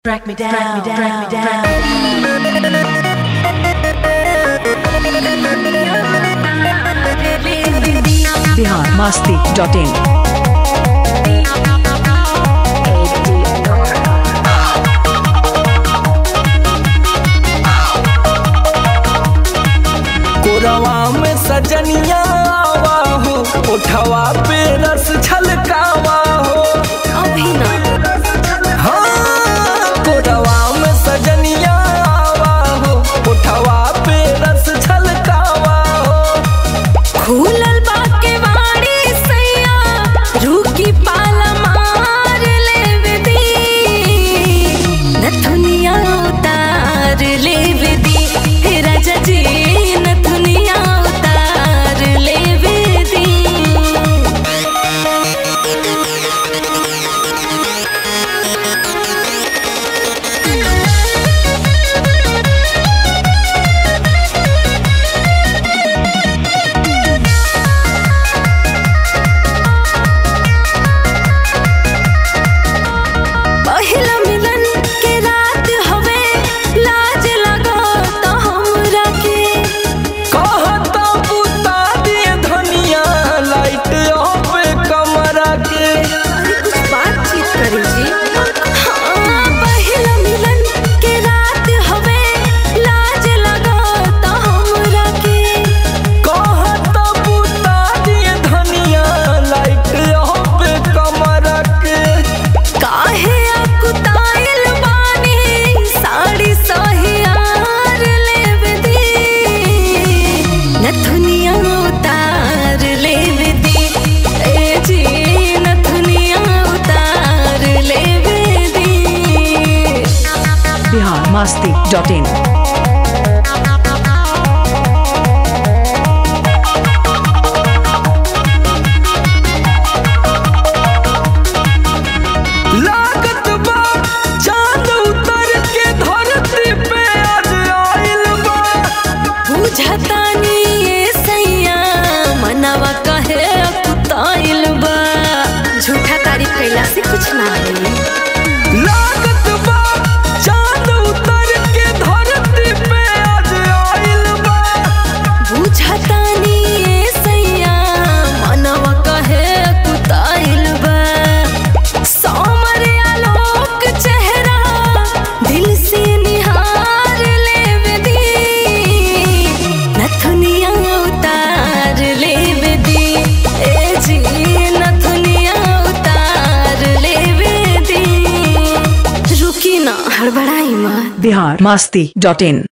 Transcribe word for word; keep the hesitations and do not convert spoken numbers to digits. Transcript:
Track me down, track me down, track me down. Bihar Masti dot in. कोरवा में सजनिया आवा हो, उठवा पे रस छलकावा हो। अभी ना हाँ, कोरवा में सजनिया आवा हो, उठवा पे रस छलकावा हो। खुलल बाके वाड़ी सैया रूकी पाला मार लेवे दी, नथुनिया उतार लेवे दी, हे राजा जी नथुनिया उतार लेवे दी। पहिला मिलन के रात हवे, लाज लगो तो हमरा के कहता बुता दिए धनिया, लाइट ऑफ कमरा के। कुछ बातचीत करी जी। हाँ, पहिला मिलन के रात हवे, लाज लगो तो हमरा के कहता बुता दिए धनिया, लाइट ऑफ कमरा के। काहे अकुताइल बानी, साड़ी सहियार लेवे दी, नथुनिया उतार लेवे दी, ए जी नथुनिया उतार लेवे दी। बिहार मस्ती डॉट इन। लागत बा चांद उतर के धरती पे आज आइल बा। बुझतानी ये सैया मनवा कहे अकुताइल बा, झूठा तारीफ कैला से कुछ ना होई। लागत बा चांद उतर के धरती पे आज आइल बा। बुझतानी ये सैया मनवा कहे अकुताइल बा, सोमर आलोक चेहरा दिल से निहार लेवे दी, नथुनिया उतार लेवे दी, ए जी नथुनिया उतार लेवे दी। रुकी ना, हड़बड़ाई मत। बिहार मस्ती डॉट इन।